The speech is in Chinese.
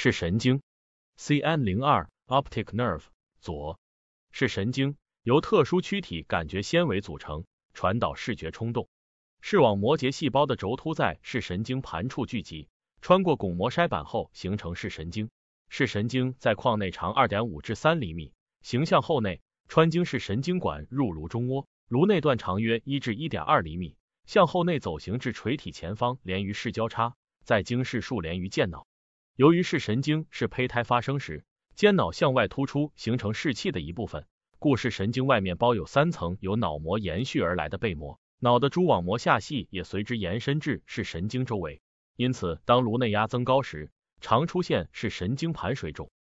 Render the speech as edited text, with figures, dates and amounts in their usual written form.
视神经 CN02 Optic nerve 左视神经由特殊躯体感觉纤维组成，传导视觉冲动。视网膜结细胞的轴突在视神经盘处聚集，穿过巩膜筛板后形成视神经。视神经在眶内长 2.5 至3厘米，形向后内，穿经视神经管入颅中窝，颅内段长约1至 1.2厘米，向后内走行至垂体前方，连于视交叉，在经视束连于间脑。由于视神经是胚胎发生时间脑向外突出形成视器的一部分，故视神经外面包有3层由脑膜延续而来的背膜，脑的蛛网膜下系也随之延伸至视神经周围。因此，当颅内压增高时，常出现视神经盘水肿。